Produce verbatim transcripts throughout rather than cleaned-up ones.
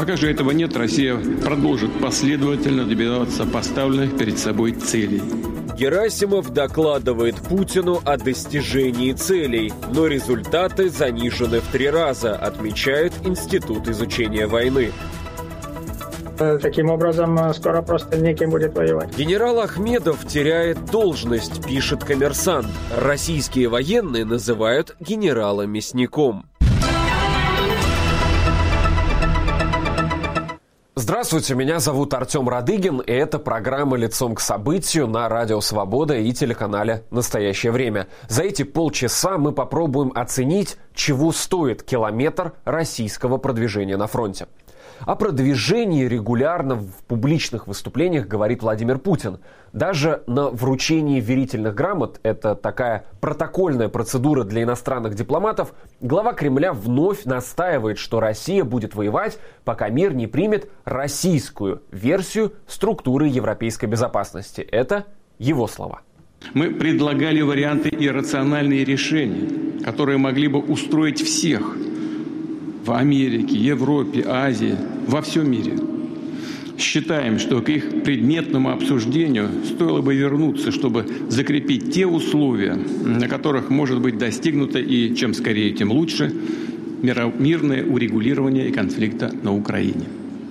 Пока же этого нет, Россия продолжит последовательно добиваться поставленных перед собой целей. Герасимов докладывает Путину о достижении целей, но результаты занижены в три раза, отмечает Институт изучения войны. Таким образом, скоро просто неким будет воевать. Генерал Ахмедов теряет должность, пишет «Коммерсант». Российские военные называют генерала мясником. Здравствуйте, меня зовут Артем Радыгин, и это программа «Лицом к событию» на Радио Свобода и телеканале «Настоящее время». За эти полчаса мы попробуем оценить, чего стоит километр российского продвижения на фронте. О продвижении регулярно в публичных выступлениях говорит Владимир Путин. Даже на вручении верительных грамот, это такая протокольная процедура для иностранных дипломатов, глава Кремля вновь настаивает, что Россия будет воевать, пока мир не примет российскую версию структуры европейской безопасности. Это его слова. Мы предлагали варианты и рациональные решения, которые могли бы устроить всех в Америке, Европе, Азии, во всем мире. Считаем, что к их предметному обсуждению стоило бы вернуться, чтобы закрепить те условия, на которых может быть достигнуто и чем скорее, тем лучше, мирное урегулирование конфликта на Украине.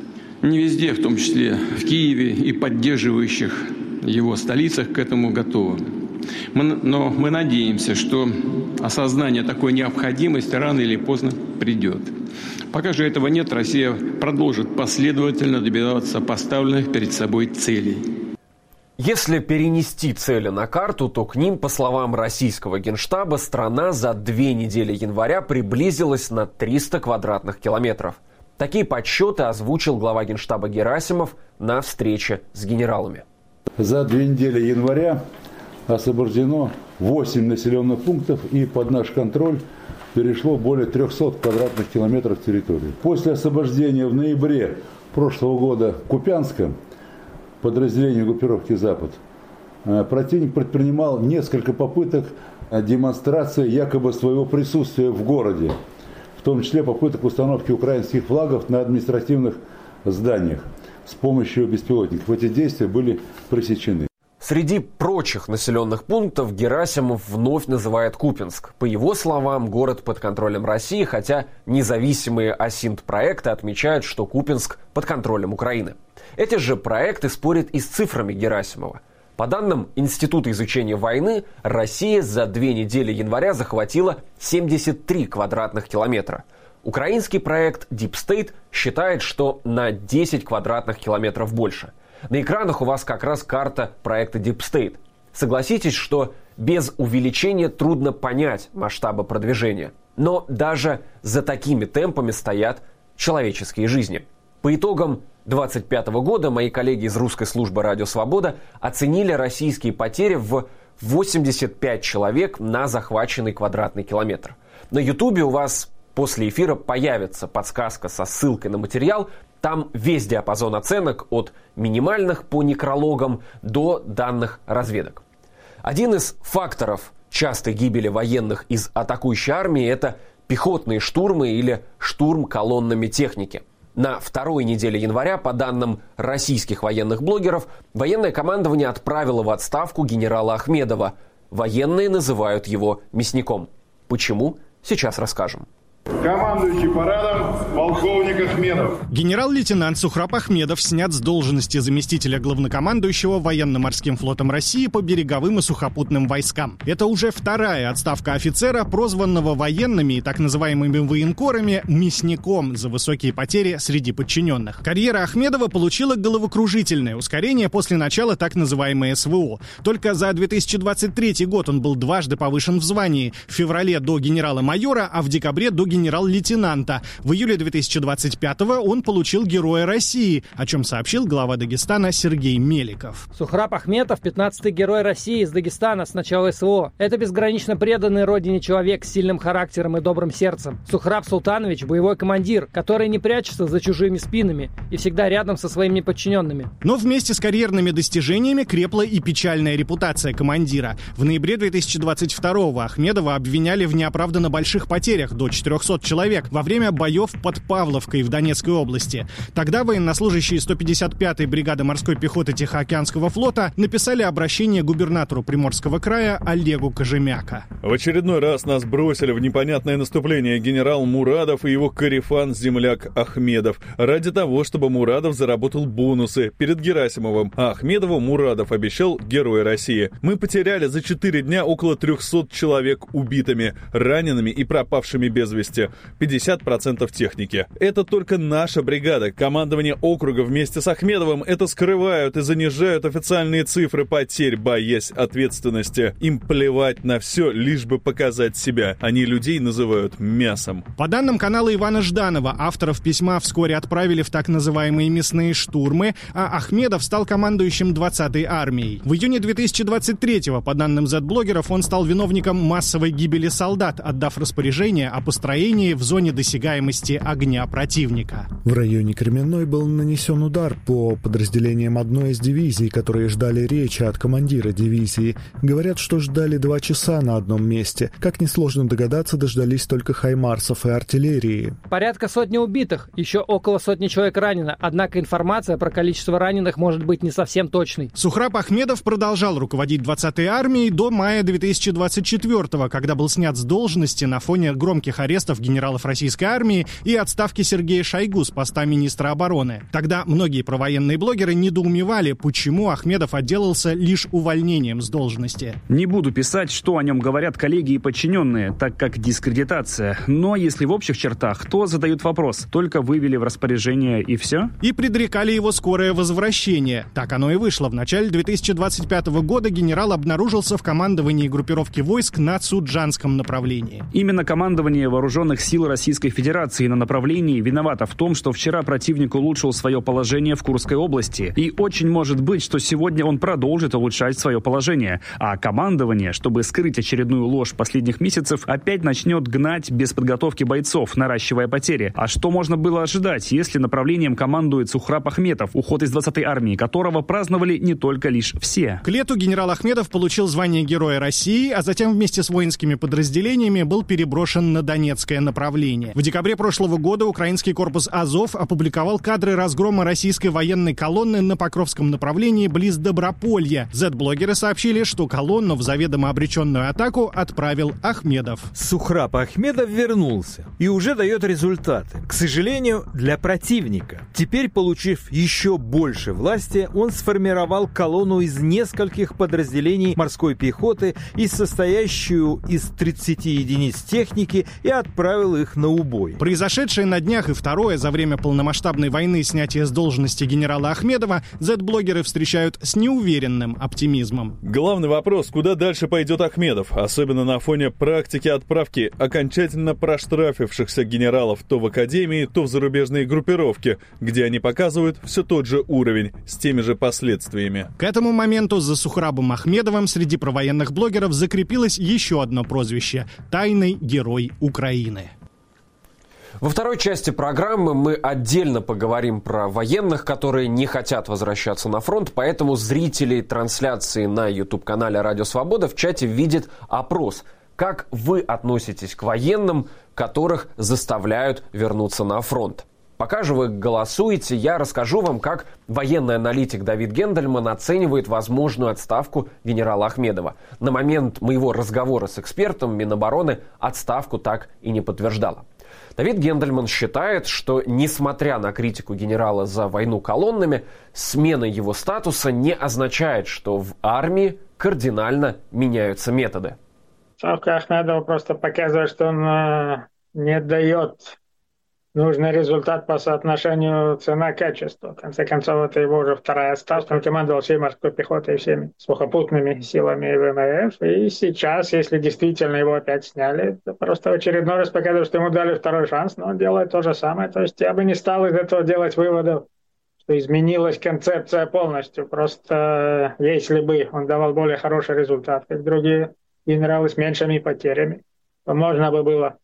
Не везде, в том числе в Киеве и поддерживающих его столицах, к этому готовы. Мы, но мы надеемся, что осознание такой необходимости рано или поздно придет. Пока же этого нет, Россия продолжит последовательно добиваться поставленных перед собой целей. Если перенести цели на карту, то к ним, по словам российского генштаба, страна за две недели января приблизилась на триста квадратных километров. Такие подсчеты озвучил глава генштаба Герасимов на встрече с генералами. За две недели января освобождено восемь населенных пунктов, и под наш контроль перешло более трехсот квадратных километров территории. После освобождения в ноябре прошлого года Купянска, подразделению группировки «Запад», противник предпринимал несколько попыток демонстрации якобы своего присутствия в городе, в том числе попыток установки украинских флагов на административных зданиях с помощью беспилотников. Эти действия были пресечены. Среди прочих населенных пунктов Герасимов вновь называет Купянск. По его словам, город под контролем России, хотя независимые ОСИНТ-проекты отмечают, что Купянск под контролем Украины. Эти же проекты спорят и с цифрами Герасимова. По данным Института изучения войны, Россия за две недели января захватила семьдесят три квадратных километра. Украинский проект Deep State считает, что на десять квадратных километров больше. На экранах у вас как раз карта проекта Deep State. Согласитесь, что без увеличения трудно понять масштабы продвижения. Но даже за такими темпами стоят человеческие жизни. По итогам двадцать пятого года мои коллеги из русской службы «Радио Свобода» оценили российские потери в восемьдесят пять человек на захваченный квадратный километр. На Ютубе у вас после эфира появится подсказка со ссылкой на материал. Там весь диапазон оценок от минимальных по некрологам до данных разведок. Один из факторов частой гибели военных из атакующей армии – это пехотные штурмы или штурм колоннами техники. На второй неделе января, по данным российских военных блогеров, военное командование отправило в отставку генерала Ахмедова. Военные называют его мясником. Почему? Сейчас расскажем. Командующий парадом полковник Ахмедов. Генерал-лейтенант Сухраб Ахмедов снят с должности заместителя главнокомандующего военно-морским флотом России по береговым и сухопутным войскам. Это уже вторая отставка офицера, прозванного военными и так называемыми военкорами мясником за высокие потери среди подчиненных. Карьера Ахмедова получила головокружительное ускорение после начала так называемой СВО. Только за две тысячи двадцать третий год он был дважды повышен в звании. В феврале до генерала-майора, а в декабре до генерал-лейтенанта. В июле две тысячи двадцать пятого он получил Героя России, о чем сообщил глава Дагестана Сергей Меликов. Сухраб Ахмедов – пятнадцатый Герой России из Дагестана с начала СВО. Это безгранично преданный родине человек с сильным характером и добрым сердцем. Сухраб Султанович – боевой командир, который не прячется за чужими спинами и всегда рядом со своими подчиненными. Но вместе с карьерными достижениями крепла и печальная репутация командира. В ноябре две тысячи двадцать второго Ахмедова обвиняли в неоправданно больших потерях до четырехсот трехсот человек во время боев под Павловкой в Донецкой области. Тогда военнослужащие сто пятьдесят пятой бригады морской пехоты Тихоокеанского флота написали обращение губернатору Приморского края Олегу Кожемяка. В очередной раз нас бросили в непонятное наступление генерал Мурадов и его корефан-земляк Ахмедов ради того, чтобы Мурадов заработал бонусы перед Герасимовым, а Ахмедову Мурадов обещал Героя России. Мы потеряли за четыре дня около трехсот человек убитыми, ранеными и пропавшими без вести, пятьдесят процентов техники. Это только наша бригада. Командование округа вместе с Ахмедовым это скрывают и занижают официальные цифры потерь, боясь ответственности. Им плевать на все, лишь бы показать себя. Они людей называют мясом. По данным канала Ивана Жданова, авторов письма вскоре отправили в так называемые мясные штурмы, а Ахмедов стал командующим двадцатой армией. В июне две тысячи двадцать третьего, по данным зет-блогеров, он стал виновником массовой гибели солдат, отдав распоряжение о построении в зоне досягаемости огня противника. В районе Кременной был нанесен удар по подразделениям одной из дивизий, которые ждали речи от командира дивизии. Говорят, что ждали два часа на одном месте. Как несложно догадаться, дождались только хаймарсов и артиллерии. Порядка сотни убитых, еще около сотни человек ранено. Однако информация про количество раненых может быть не совсем точной. Сухраб Ахмедов продолжал руководить двадцатой армией до мая две тысячи двадцать четвертого, когда был снят с должности на фоне громких арестов генералов российской армии и отставки Сергея Шойгу с поста министра обороны. Тогда многие провоенные блогеры недоумевали, почему Ахмедов отделался лишь увольнением с должности. Не буду писать, что о нем говорят коллеги и подчиненные, так как дискредитация. Но если в общих чертах, то задают вопрос: только вывели в распоряжение и все? И предрекали его скорое возвращение. Так оно и вышло. В начале две тысячи двадцать пятого года генерал обнаружился в командовании группировки войск на Цуджанском направлении. Именно командование вооруженных сил Российской Федерации на направлении виновато в том, что вчера противник улучшил свое положение в Курской области. И очень может быть, что сегодня он продолжит улучшать свое положение. А командование, чтобы скрыть очередную ложь последних месяцев, опять начнет гнать без подготовки бойцов, наращивая потери. А что можно было ожидать, если направлением командует Сухраб Ахмедов, уход из двадцатой армии которого праздновали не только лишь все? К лету генерал Ахмедов получил звание Героя России, а затем вместе с воинскими подразделениями был переброшен на Донецкое направление. В декабре прошлого года украинский корпус Азов опубликовал кадры разгрома российской военной колонны на Покровском направлении близ Доброполья. Зет-блогеры сообщили, что колонну в заведомо обреченную атаку отправил Ахмедов. Сухраб Ахмедов вернулся и уже дает результаты. К сожалению, для противника. Теперь, получив еще больше власти, он сформировал колонну из нескольких подразделений морской пехоты и состоящую из тридцати единиц техники и отправил их на убой. Произошедшее на днях и второе за время полномасштабной войны снятие с должности генерала Ахмедова зет-блогеры встречают с неуверенным оптимизмом. Главный вопрос: куда дальше пойдет Ахмедов? Особенно на фоне практики отправки окончательно проштрафившихся генералов то в академии, то в зарубежные группировки, где они показывают все тот же уровень с теми же последствиями. К этому моменту за Сухрабом Ахмедовым среди провоенных блогеров закрепилось еще одно прозвище – «Тайный герой Украины». Во второй части программы мы отдельно поговорим про военных, которые не хотят возвращаться на фронт, поэтому зрители трансляции на YouTube-канале «Радио Свобода» в чате видят опрос. Как вы относитесь к военным, которых заставляют вернуться на фронт? Пока же вы голосуете, я расскажу вам, как военный аналитик Давид Гендельман оценивает возможную отставку генерала Ахмедова. На момент моего разговора с экспертом Минобороны отставку так и не подтверждала. Давид Гендельман считает, что, несмотря на критику генерала за войну колоннами, смена его статуса не означает, что в армии кардинально меняются методы. Отставка Ахмедова просто показывает, что он э, не дает нужный результат по соотношению цена-качество. В конце концов, это его уже вторая отставка. Он командовал всей морской пехотой и всеми сухопутными силами ВМФ. И сейчас, если действительно его опять сняли, это просто в очередной раз показывает, что ему дали второй шанс, но он делает то же самое. То есть я бы не стал из этого делать выводов, что изменилась концепция полностью. Просто если бы он давал более хороший результат, как другие генералы с меньшими потерями, то можно бы было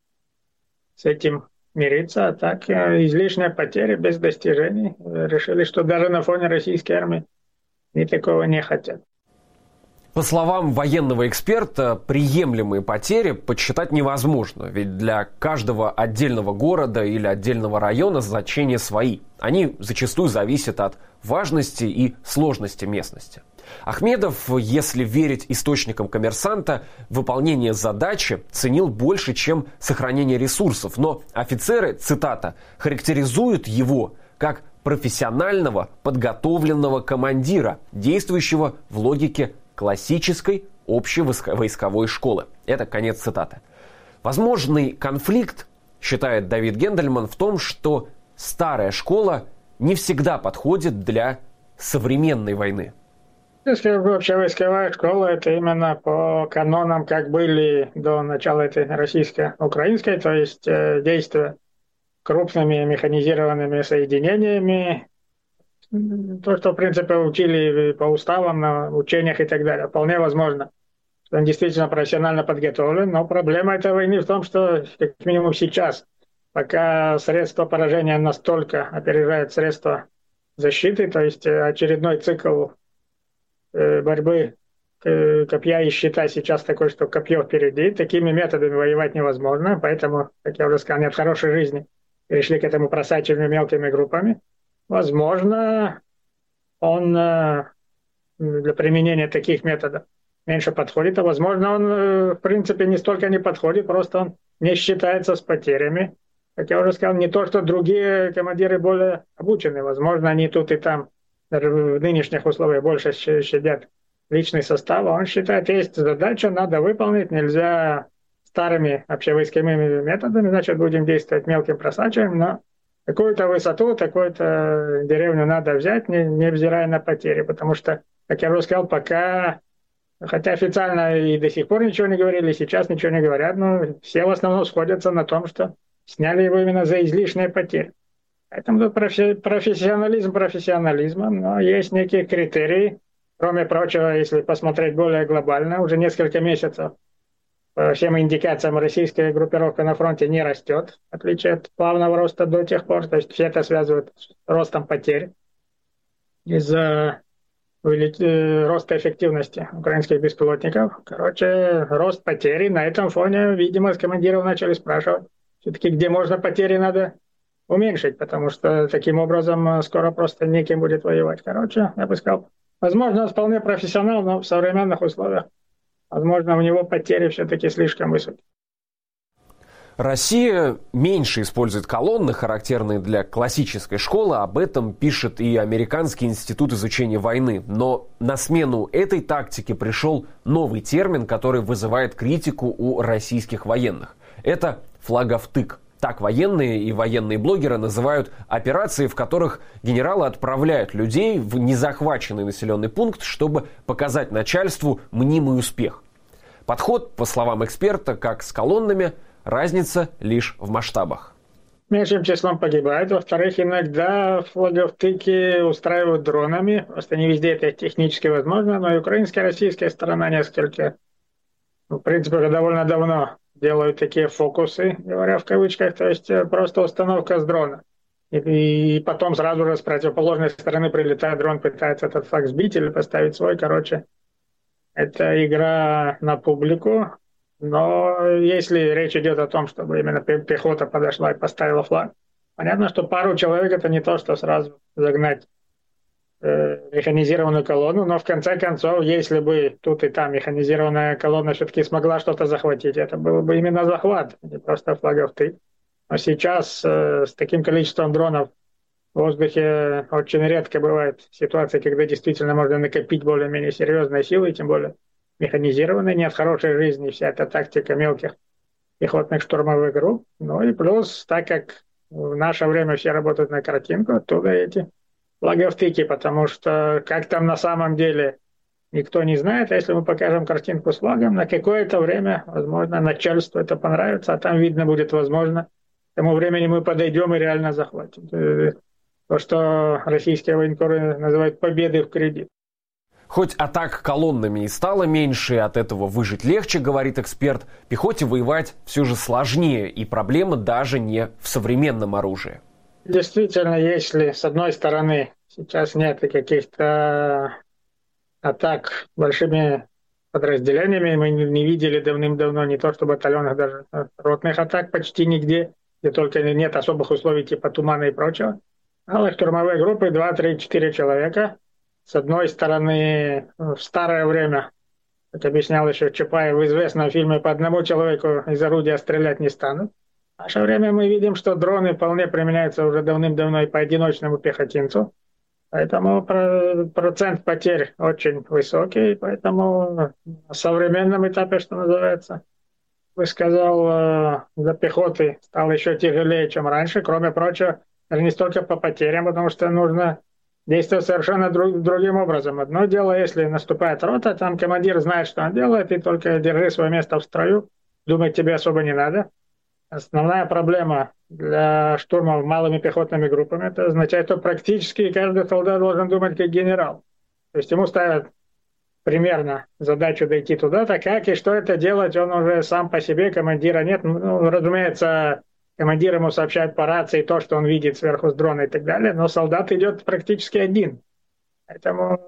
с этим мириться, а так излишняя потеря без достижений. Решили, что даже на фоне российской армии они такого не хотят. По словам военного эксперта, приемлемые потери подсчитать невозможно, ведь для каждого отдельного города или отдельного района значения свои. Они зачастую зависят от важности и сложности местности. Ахмедов, если верить источникам «Коммерсанта», выполнение задачи ценил больше, чем сохранение ресурсов. Но офицеры, цитата, характеризуют его как профессионального, подготовленного командира, действующего в логике классической общевойсковой школы. Это конец цитаты. Возможный конфликт, считает Давид Гендельман, в том, что старая школа не всегда подходит для современной войны. Если общевойсковая школа, это именно по канонам, как были до начала этой российско-украинской, то есть э, действия крупными механизированными соединениями, то, что, в принципе, учили по уставам, на учениях и так далее. Вполне возможно, что он действительно профессионально подготовлен, но проблема этой войны в том, что, как минимум сейчас, пока средства поражения настолько опережают средства защиты, то есть очередной цикл борьбы копья и щита сейчас такой, что копье впереди, такими методами воевать невозможно, поэтому, как я уже сказал, нет хорошей жизни, перешли к этому просачиванию мелкими группами. Возможно, он для применения таких методов меньше подходит, а возможно, он, в принципе, не столько не подходит, просто он не считается с потерями. Как я уже сказал, не то, что другие командиры более обучены. Возможно, они тут и там даже в нынешних условиях больше щадят личный состав. Он считает, есть задача, надо выполнить, нельзя старыми общевойсковыми методами, значит, будем действовать мелким просачиванием, но какую-то высоту, такую-то деревню надо взять, не, невзирая на потери, потому что, как я уже сказал, пока, хотя официально и до сих пор ничего не говорили, сейчас ничего не говорят, но все в основном сходятся на том, что сняли его именно за излишние потери. Поэтому тут профессионализм профессионализмом, но есть некие критерии. Кроме прочего, если посмотреть более глобально, уже несколько месяцев по всем индикациям российская группировка на фронте не растет, в отличие от плавного роста до тех пор. То есть все это связывают с ростом потерь из-за роста эффективности украинских беспилотников. Короче, рост потери. На этом фоне, видимо, с командиров начали спрашивать, все-таки где можно потери надо уменьшить, потому что таким образом скоро просто неким будет воевать. Короче, я бы сказал, возможно, он вполне профессионал, но в современных условиях, возможно, у него потери все-таки слишком высокие. Россия меньше использует колонны, характерные для классической школы. Об этом пишет и Американский институт изучения войны. Но на смену этой тактике пришел новый термин, который вызывает критику у российских военных. Это флаговтык. Так военные и военные блогеры называют операции, в которых генералы отправляют людей в незахваченный населенный пункт, чтобы показать начальству мнимый успех. Подход, по словам эксперта, как с колоннами, разница лишь в масштабах. Меньшим числом погибают. Во-вторых, иногда флаговтыки устраивают дронами. Просто не везде это технически возможно, но и украинская, и российская сторона несколько, в принципе, уже довольно давно делают такие фокусы, говоря в кавычках, то есть просто установка с дрона. И, и потом сразу же с противоположной стороны прилетает дрон, пытается этот флаг сбить или поставить свой. Короче, это игра на публику. Но если речь идет о том, чтобы именно пехота подошла и поставила флаг, понятно, что пару человек это не то, что сразу загнать э, механизированную колонну, но в конце концов, если бы тут и там механизированная колонна все-таки смогла что-то захватить, это был бы именно захват, не просто флаговтык. Но сейчас э, с таким количеством дронов в воздухе очень редко бывает ситуация, когда действительно можно накопить более-менее серьезные силы, тем более механизированные, нет хорошей жизни, вся эта тактика мелких пехотных штурмовых групп. Ну и плюс, так как в наше время все работают на картинку, оттуда эти флаговтыки, потому что как там на самом деле никто не знает, а если мы покажем картинку с флагом, на какое-то время, возможно, начальству это понравится, а там видно будет, возможно, к тому времени мы подойдем и реально захватим. То, что российские военкоры называют победой в кредит. Хоть атак колоннами и стало меньше, от этого выжить легче, говорит эксперт, пехоте воевать все же сложнее, и проблема даже не в современном оружии. Действительно, если с одной стороны сейчас нет каких-то атак большими подразделениями. Мы не видели давным-давно не то что батальонных, даже ротных атак почти нигде, где только нет особых условий типа тумана и прочего. А штурмовые группы два, три, четыре человека. С одной стороны, в старое время, как объяснял еще Чапаев в известном фильме, по одному человеку из орудия стрелять не станут. В наше время мы видим, что дроны вполне применяются уже давным-давно и по одиночному пехотинцу. Поэтому процент потерь очень высокий. Поэтому на современном этапе, что называется, я бы сказал, для пехоты стало еще тяжелее, чем раньше. Кроме прочего, даже не столько по потерям, потому что нужно действовать совершенно друг, другим образом. Одно дело, если наступает рота, там командир знает, что он делает, и только держи свое место в строю. Думать тебе особо не надо. Основная проблема для штурмов малыми пехотными группами, это означает, что практически каждый солдат должен думать как генерал. То есть ему ставят примерно задачу дойти туда-то, как и что это делать, он уже сам по себе, командира нет. Ну, разумеется, командир ему сообщает по рации то, что он видит сверху с дрона и так далее, но солдат идет практически один. Поэтому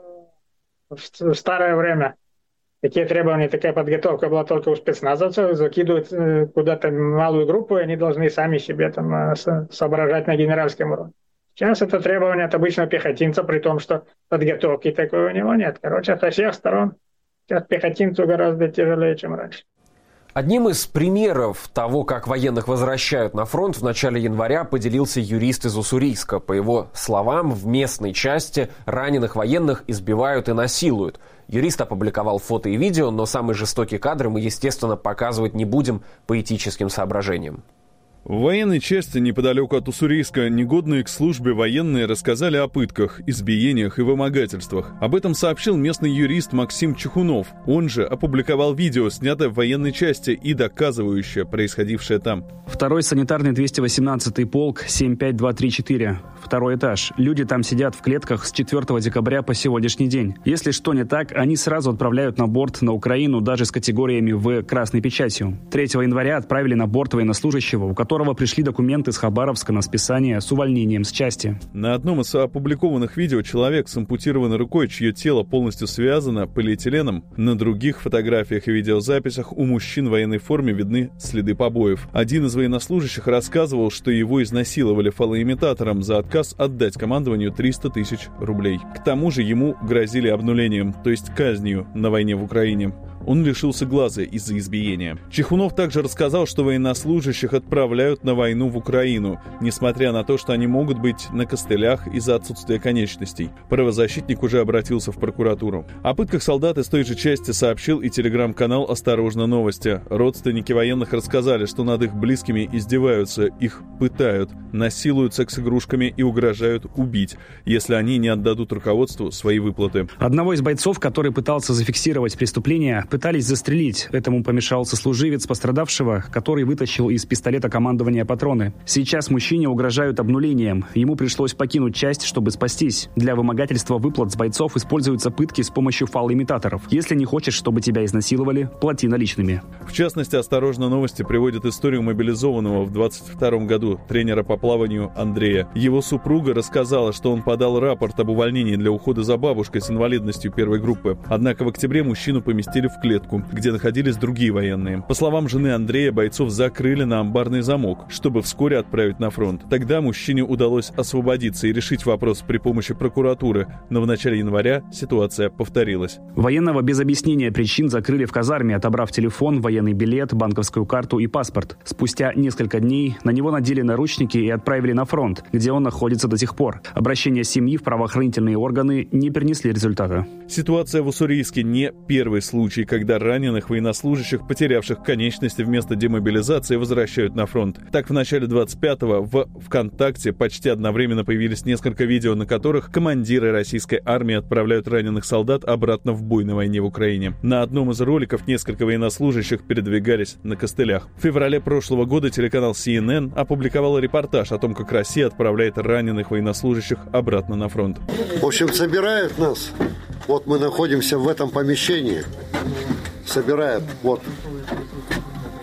в старое время такие требования, такая подготовка была только у спецназовцев, закидывают куда-то малую группу, и они должны сами себе там соображать на генеральском уровне. Сейчас это требование от обычного пехотинца, при том, что подготовки такой у него нет. Короче, со всех сторон сейчас пехотинцу гораздо тяжелее, чем раньше. Одним из примеров того, как военных возвращают на фронт, в начале января поделился юрист из Уссурийска. По его словам, в местной части раненых военных избивают и насилуют. Юрист опубликовал фото и видео, но самые жестокие кадры мы, естественно, показывать не будем по этическим соображениям. В военной части неподалеку от Уссурийска негодные к службе военные рассказали о пытках, избиениях и вымогательствах. Об этом сообщил местный юрист Максим Чехунов. Он же опубликовал видео, снятое в военной части и доказывающее происходившее там. Второй санитарный двести восемнадцатый полк, семь пять два три четыре. Второй этаж. Люди там сидят в клетках с четвёртого декабря по сегодняшний день. Если что не так, они сразу отправляют на борт на Украину даже с категориями В красной печатью. третьего января отправили на борт военнослужащего, у которого которого пришли документы с Хабаровска на списание с увольнением с части. На одном из опубликованных видео человек с ампутированной рукой, чье тело полностью связано полиэтиленом. На других фотографиях и видеозаписях у мужчин в военной форме видны следы побоев. Один из военнослужащих рассказывал, что его изнасиловали фалоимитатором за отказ отдать командованию триста тысяч рублей. К тому же ему грозили обнулением, то есть казнью на войне в Украине. Он лишился глаза из-за избиения. Чехунов также рассказал, что военнослужащих отправляют на войну в Украину, несмотря на то, что они могут быть на костылях из-за отсутствия конечностей. Правозащитник уже обратился в прокуратуру. О пытках солдат из той же части сообщил и телеграм-канал «Осторожно, новости». Родственники военных рассказали, что над их близкими издеваются, их пытают, насилуют секс-игрушками и угрожают убить, если они не отдадут руководству свои выплаты. Одного из бойцов, который пытался зафиксировать преступление, пытались застрелить. Этому помешал сослуживец пострадавшего, который вытащил из пистолета командования патроны. Сейчас мужчине угрожают обнулением. Ему пришлось покинуть часть, чтобы спастись. Для вымогательства выплат с бойцов используются пытки с помощью фалоимитаторов. Если не хочешь, чтобы тебя изнасиловали, плати наличными. В частности, «Осторожно, новости» приводят историю мобилизованного в двадцать втором году тренера по плаванию Андрея. Его супруга рассказала, что он подал рапорт об увольнении для ухода за бабушкой с инвалидностью первой группы. Однако в октябре мужчину поместили в клетку, где находились другие военные. По словам жены Андрея, бойцов закрыли на амбарный замок, чтобы вскоре отправить на фронт. Тогда мужчине удалось освободиться и решить вопрос при помощи прокуратуры, но в начале января ситуация повторилась. Военного без объяснения причин закрыли в казарме, отобрав телефон, военный билет, банковскую карту и паспорт. Спустя несколько дней на него надели наручники и отправили на фронт, где он находится до сих пор. Обращения семьи в правоохранительные органы не принесли результата. Ситуация в Уссурийске не первый случай, когда раненых военнослужащих, потерявших конечности вместо демобилизации, возвращают на фронт. Так, в начале двадцать пятого в ВКонтакте почти одновременно появились несколько видео, на которых командиры российской армии отправляют раненых солдат обратно в бой на войне в Украине. На одном из роликов несколько военнослужащих передвигались на костылях. В феврале прошлого года телеканал си эн эн опубликовал репортаж о том, как Россия отправляет раненых военнослужащих обратно на фронт. В общем, собирают нас. Вот мы находимся в этом помещении. Собирают. Вот.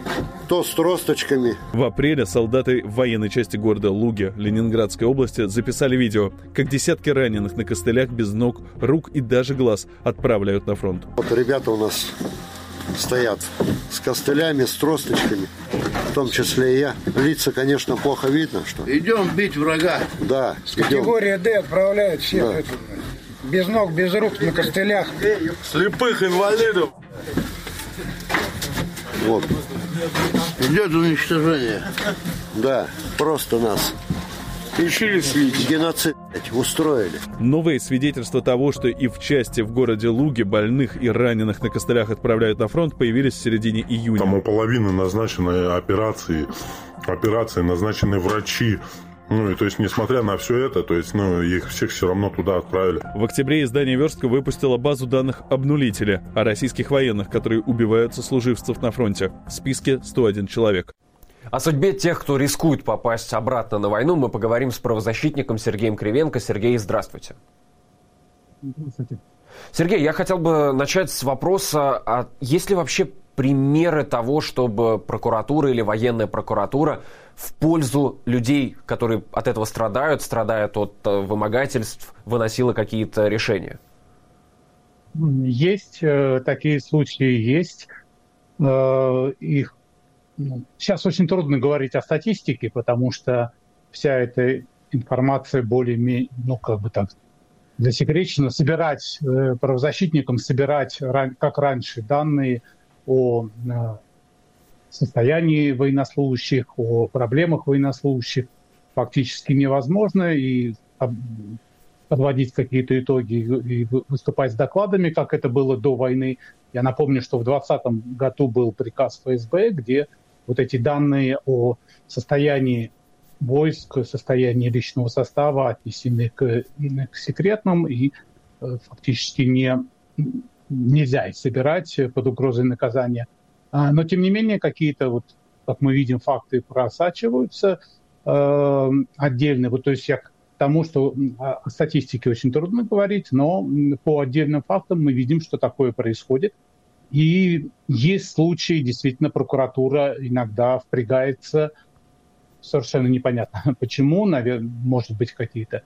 кто с тросточками. В апреле солдаты военной части города Луги Ленинградской области записали видео, как десятки раненых на костылях без ног, рук и даже глаз отправляют на фронт. Вот ребята у нас стоят с костылями, с тросточками, в том числе и я. Лица, конечно, плохо видно. Что... Идем бить врага. Да, категория Д отправляют всех. Да. Это, без ног, без рук, на костылях. Слепых инвалидов. Вот. Идет уничтожение. Да, просто нас решили слить. Геноцид устроили. Новые свидетельства того, что и в части в городе Луги больных и раненых на костылях отправляют на фронт, появились в середине июня. Там у половины назначены операции, операции назначены врачи. Ну, и то есть, несмотря на все это, то есть, ну, их всех все равно туда отправили. В октябре издание «Верстка» выпустило базу данных «Обнулители» о российских военных, которые убивают сослуживцев на фронте. В списке сто один человек. О судьбе тех, кто рискует попасть обратно на войну, мы поговорим с правозащитником Сергеем Кривенко. Сергей, здравствуйте. Здравствуйте. Сергей, я хотел бы начать с вопроса, а есть ли вообще примеры того, чтобы прокуратура или военная прокуратура в пользу людей, которые от этого страдают, страдают от вымогательств, выносила какие-то решения? Есть такие случаи, есть. Их сейчас очень трудно говорить о статистике, потому что вся эта информация более-менее, ну, как бы так, засекречена. Собирать правозащитникам, собирать, как раньше, данные о состоянии военнослужащих, о проблемах военнослужащих фактически невозможно, и подводить какие-то итоги и выступать с докладами, как это было до войны. Я напомню, что в двадцатом году был приказ эф эс бэ, где вот эти данные о состоянии войск, состоянии личного состава отнесены к, к секретным, и фактически не, нельзя их собирать под угрозой наказания. Но, тем не менее, какие-то, вот, как мы видим, факты просачиваются э, отдельно. Вот, то есть я к тому, что о статистике очень трудно говорить, но по отдельным фактам мы видим, что такое происходит. И есть случаи, действительно, прокуратура иногда впрягается, совершенно непонятно почему, наверное, может быть, какие-то,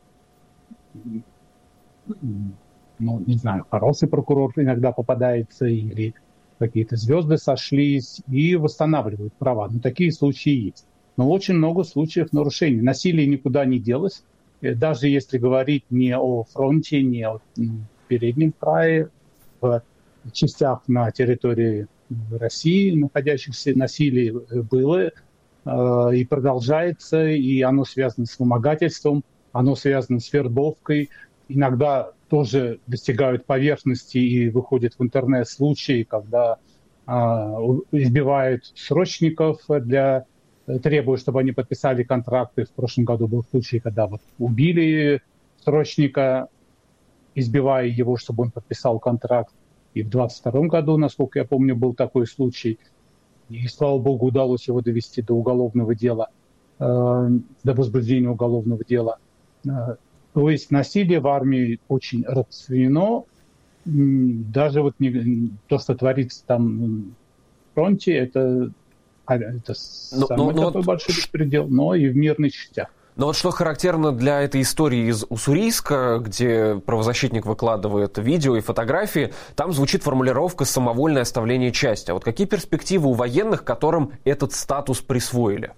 ну, не знаю, хороший прокурор иногда попадается, или какие-то звезды сошлись и восстанавливают права. Ну, такие случаи есть. Но очень много случаев нарушений. Насилие никуда не делось. Даже если говорить не о фронте, не о переднем крае, в частях на территории России, находящихся, насилие было э, и продолжается, и оно связано с вымогательством, оно связано с вербовкой. Иногда тоже достигают поверхности и выходят в интернет случаи, когда э, избивают срочников, для, требуя, чтобы они подписали контракты. В прошлом году был случай, когда вот убили срочника, избивая его, чтобы он подписал контракт. И в двадцать втором году, насколько я помню, был такой случай. И, слава богу, удалось его довести до уголовного дела, э, до возбуждения уголовного дела. Э, то есть насилие в армии очень распространено. Даже вот не, то, что творится там на фронте, это, это но, самый но, такой но большой беспредел, но и в мирных частях. Но вот что характерно для этой истории из Уссурийска, где правозащитник выкладывает видео и фотографии, там звучит формулировка «самовольное оставление части». А вот какие перспективы у военных, которым этот статус присвоили?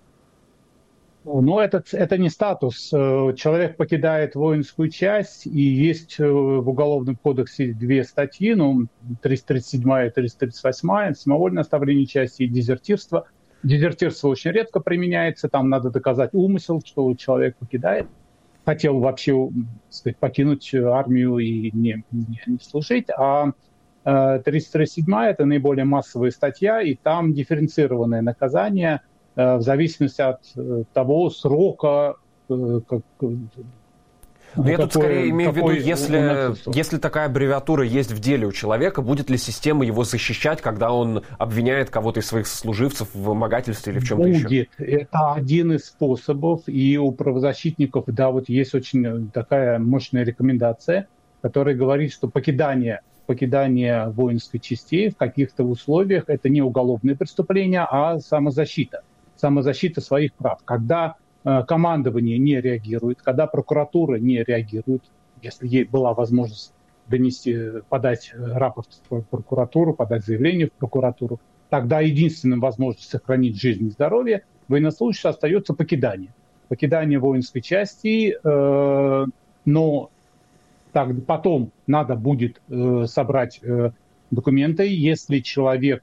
Ну, это, это не статус. Человек покидает воинскую часть, и есть в Уголовном кодексе две статьи, ну, триста тридцать седьмая и триста тридцать восьмая, самовольное оставление части и дезертирство. Дезертирство очень редко применяется, там надо доказать умысел, что человек покидает, хотел вообще, так сказать, покинуть армию и не, не, не служить. А э, триста тридцать седьмая это наиболее массовая статья, и там дифференцированное наказание э, в зависимости от э, того срока, э, как, Но я тут скорее имею в виду, если, если такая аббревиатура есть в деле у человека, будет ли система его защищать, когда он обвиняет кого-то из своих сослуживцев в вымогательстве или в чем-то будет. еще? Это один из способов, и у правозащитников, да, вот есть очень такая мощная рекомендация, которая говорит, что покидание покидание воинской частей в каких-то условиях это не уголовное преступление, а самозащита. Самозащита своих прав. Когда э, командование не реагирует, когда прокуратура не реагирует, если ей была возможность донести, подать рапорт в прокуратуру, подать заявление в прокуратуру, тогда единственным возможностью сохранить жизнь и здоровье военнослужащего остается покидание. Покидание воинской части, э, но так, потом надо будет э, собрать э, документы. Если человек,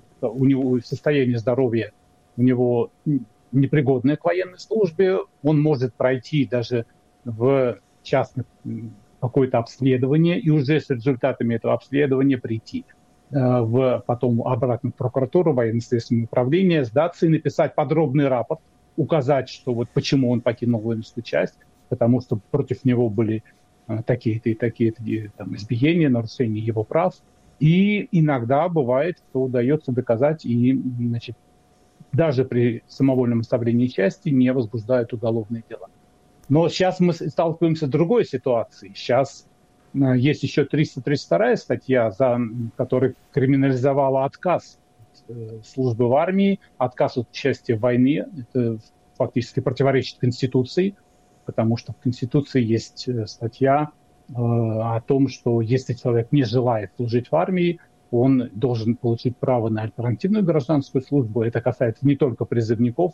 у него состояние здоровья у него непригодное к военной службе, он может пройти даже в частных какое-то обследование и уже с результатами этого обследования прийти э, в, потом обратно в прокуратуру, военно-следственное управление, сдаться и написать подробный рапорт, указать, что вот почему он покинул воинскую часть, потому что против него были э, такие-то и такие-то там, избиения, нарушения его прав. И иногда бывает, что удается доказать и, значит, даже при самовольном оставлении части не возбуждают уголовные дела. Но сейчас мы сталкиваемся с другой ситуацией. Сейчас э, есть еще триста тридцать вторая статья, за, которая криминализовала отказ от э, службы в армии, отказ от участия в войне. Это фактически противоречит Конституции, потому что в Конституции есть статья э, о том, что если человек не желает служить в армии, он должен получить право на альтернативную гражданскую службу. Это касается не только призывников,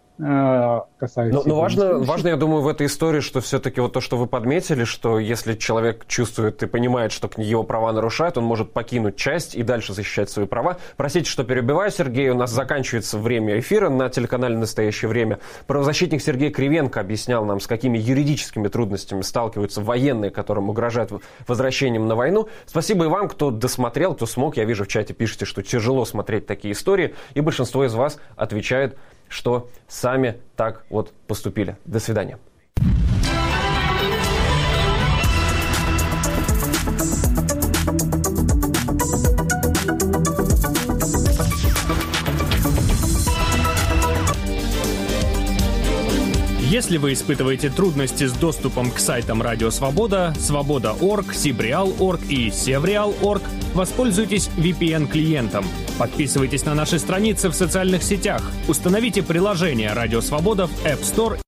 касается... Но, но важно, важно, я думаю, в этой истории, что все-таки вот то, что вы подметили, что если человек чувствует и понимает, что его права нарушают, он может покинуть часть и дальше защищать свои права. Простите, что перебиваю, Сергей, у нас заканчивается время эфира на телеканале «Настоящее время». Правозащитник Сергей Кривенко объяснял нам, с какими юридическими трудностями сталкиваются военные, которым угрожают возвращением на войну. Спасибо и вам, кто досмотрел, кто смог. Я вижу, в чате пишете, что тяжело смотреть такие истории, и большинство из вас отвечает, что сами так вот поступили. До свидания. Если вы испытываете трудности с доступом к сайтам Радио Свобода, Свобода точка орг, Сибреал точка орг и Севреал точка орг, воспользуйтесь ви пи эн-клиентом. Подписывайтесь на наши страницы в социальных сетях. Установите приложение Радио Свобода в App Store